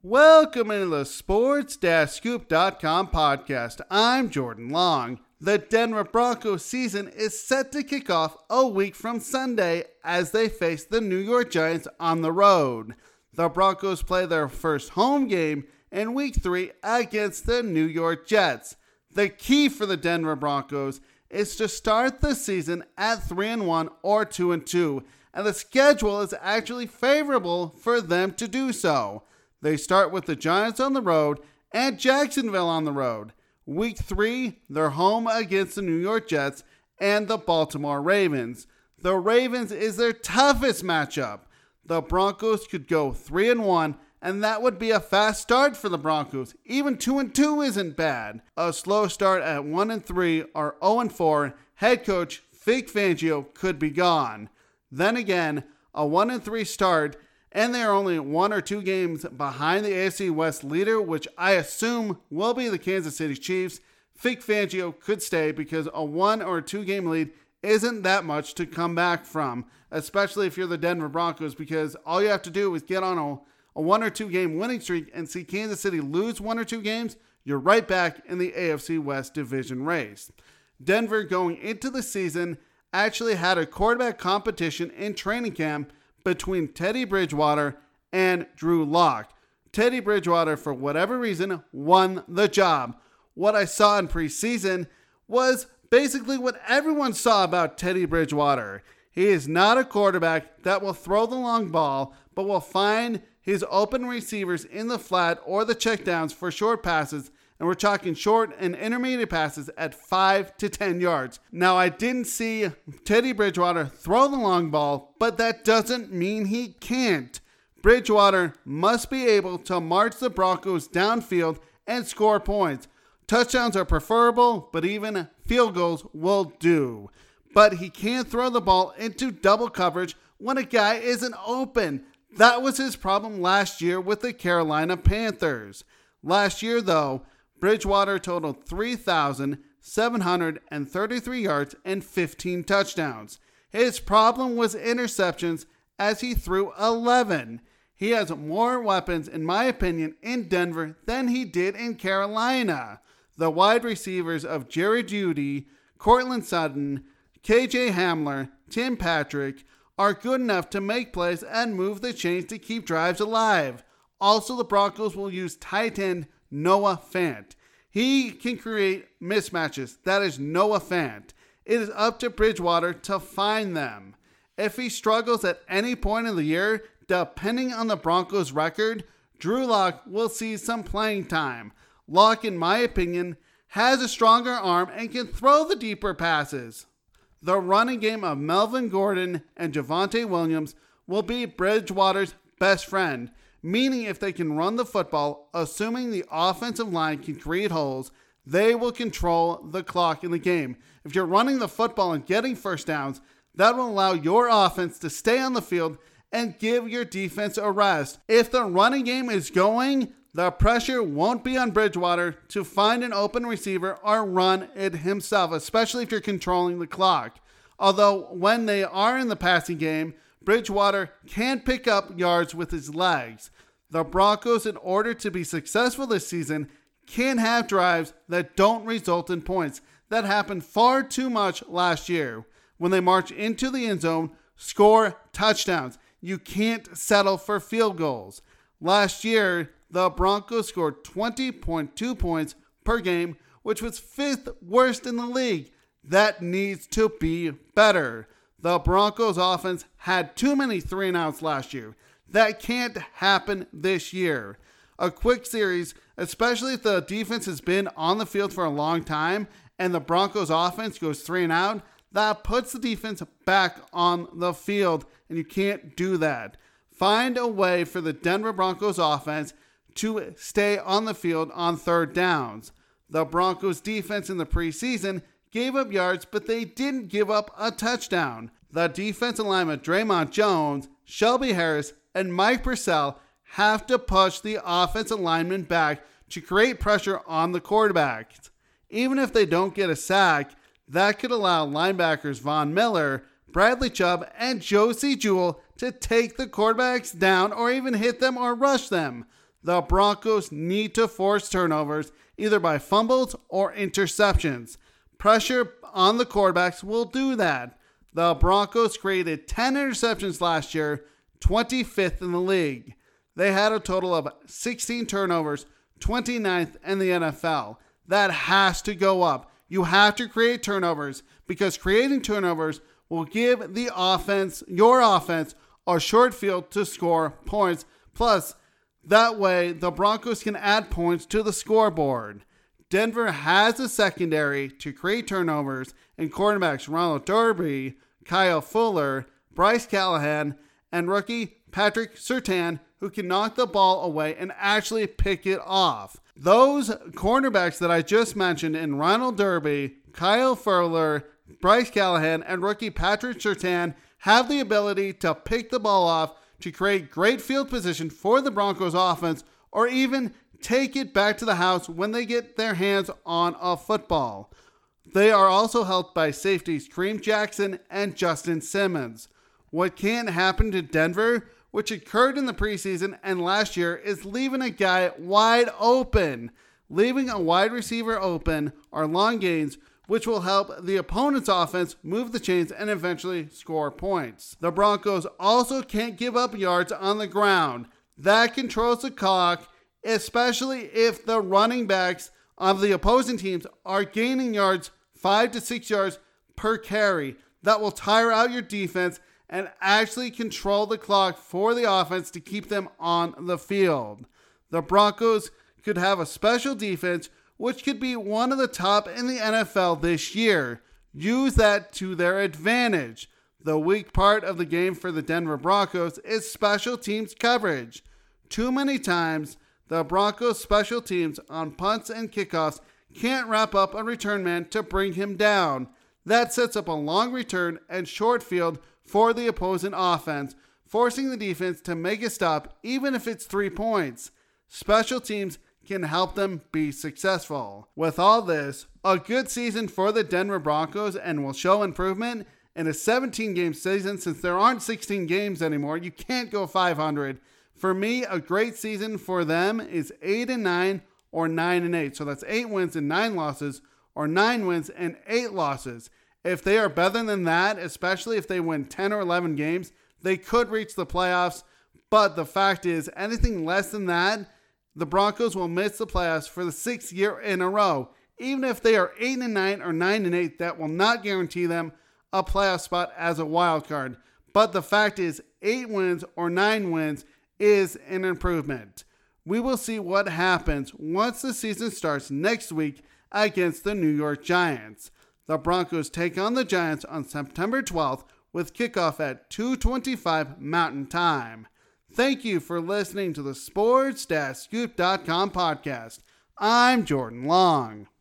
Welcome into the Sports-Scoop.com podcast. I'm Jordan Long. The Denver Broncos season is set to kick off a week from Sunday as they face the New York Giants on the road. The Broncos play their first home game in Week 3 against the New York Jets. The key for the Denver Broncos is to start the season at 3-1 or 2-2, and the schedule is actually favorable for them to do so. They start with the Giants on the road and Jacksonville on the road. Week 3, they're home against the New York Jets and the Baltimore Ravens. The Ravens is their toughest matchup. The Broncos could go 3-1, and that would be a fast start for the Broncos. Even 2-2 isn't bad. A slow start at 1-3 or 0-4, head coach Vic Fangio could be gone. Then again, a 1-3 start, and they are only 1 or 2 games behind the AFC West leader, which I assume will be the Kansas City Chiefs. Vic Fangio could stay because a 1 or 2 game lead isn't that much to come back from, especially if you're the Denver Broncos, because all you have to do is get on a 1 or 2 game winning streak and see Kansas City lose 1 or 2 games, you're right back in the AFC West division race. Denver going into the season actually had a quarterback competition in training camp between Teddy Bridgewater and Drew Lock. Teddy Bridgewater, for whatever reason, won the job. What I saw in preseason was basically what everyone saw about Teddy Bridgewater. He is not a quarterback that will throw the long ball, but will find his open receivers in the flat or the checkdowns for short passes, and we're talking short and intermediate passes at 5 to 10 yards. Now, I didn't see Teddy Bridgewater throw the long ball, but that doesn't mean he can't. Bridgewater must be able to march the Broncos downfield and score points. Touchdowns are preferable, but even field goals will do. But he can't throw the ball into double coverage when a guy isn't open. That was his problem last year with the Carolina Panthers. Last year, though, Bridgewater totaled 3,733 yards and 15 touchdowns. His problem was interceptions as he threw 11. He has more weapons, in my opinion, in Denver than he did in Carolina. The wide receivers of Jerry Jeudy, Courtland Sutton, KJ Hamler, Tim Patrick are good enough to make plays and move the chains to keep drives alive. Also, the Broncos will use tight end Noah Fant. He can create mismatches. That is Noah Fant. It is up to Bridgewater to find them. If he struggles at any point in the year, depending on the Broncos' record, Drew Lock will see some playing time. Lock, in my opinion, has a stronger arm and can throw the deeper passes. The running game of Melvin Gordon and Javonte Williams will be Bridgewater's best friend, meaning if they can run the football, assuming the offensive line can create holes, they will control the clock in the game. If you're running the football and getting first downs, that will allow your offense to stay on the field and give your defense a rest. If the running game is going, the pressure won't be on Bridgewater to find an open receiver or run it himself, especially if you're controlling the clock. Although when they are in the passing game, Bridgewater can pick up yards with his legs. The Broncos, in order to be successful this season, can have drives that don't result in points. That happened far too much last year. When they march into the end zone, score touchdowns. You can't settle for field goals. Last year, the Broncos scored 20.2 points per game, which was 5th worst in the league. That needs to be better. The Broncos offense had too many 3-and-outs last year. That can't happen this year. A quick series, especially if the defense has been on the field for a long time and the Broncos offense goes 3-and-out, that puts the defense back on the field, and you can't do that. Find a way for the Denver Broncos offense to stay on the field on third downs. The Broncos defense in the preseason gave up yards, but they didn't give up a touchdown. The defensive linemen Draymond Jones, Shelby Harris, and Mike Purcell have to push the offensive linemen back to create pressure on the quarterback. Even if they don't get a sack, that could allow linebackers Von Miller, Bradley Chubb, and Josey Jewell to take the quarterbacks down or even hit them or rush them. The Broncos need to force turnovers, either by fumbles or interceptions. Pressure on the quarterbacks will do that. The Broncos created 10 interceptions last year, 25th in the league. They had a total of 16 turnovers, 29th in the NFL. That has to go up. You have to create turnovers because creating turnovers will give the offense, your offense, a short field to score points. Plus, that way the Broncos can add points to the scoreboard. Denver has a secondary to create turnovers and quarterbacks Ronald Darby, Kyle Fuller, Bryce Callahan, and rookie Patrick Surtain, who can knock the ball away and actually pick it off. Those cornerbacks that I just mentioned in Ronald Darby, Kyle Fuller, Bryce Callahan, and rookie Patrick Surtain have the ability to pick the ball off to create great field position for the Broncos offense or even take it back to the house when they get their hands on a football. They are also helped by safeties Kareem Jackson and Justin Simmons. What can't happen to Denver, which occurred in the preseason and last year, is leaving a guy wide open. Leaving a wide receiver open are long gains, which will help the opponent's offense move the chains and eventually score points. The Broncos also can't give up yards on the ground. That controls the clock, especially if the running backs of the opposing teams are gaining yards 5 to 6 yards per carry. That will tire out your defense and actually control the clock for the offense to keep them on the field. The Broncos could have a special defense which could be one of the top in the NFL this year. Use that to their advantage. The weak part of the game for the Denver Broncos is special teams coverage. Too many times, the Broncos special teams on punts and kickoffs can't wrap up a return man to bring him down. That sets up a long return and short field for the opposing offense, forcing the defense to make a stop even if it's 3 points. Special teams can help them be successful. With all this, a good season for the Denver Broncos and will show improvement in a 17-game season. Since there aren't 16 games anymore, you can't go 500. For me, a great season for them is 8-9 or 9-8. So that's 8 wins and 9 losses, or 9 wins and 8 losses. If they are better than that, especially if they win 10 or 11 games, they could reach the playoffs. But the fact is, anything less than that, the Broncos will miss the playoffs for the 6th year in a row. Even if they are 8-9 or 9-8, that will not guarantee them a playoff spot as a wild card. But the fact is, 8 wins or 9 wins is an improvement. We will see what happens once the season starts next week against the New York Giants. The Broncos take on the Giants on September 12th with kickoff at 2:25 Mountain Time. Thank you for listening to the Sports-Scoop.com podcast. I'm Jordan Long.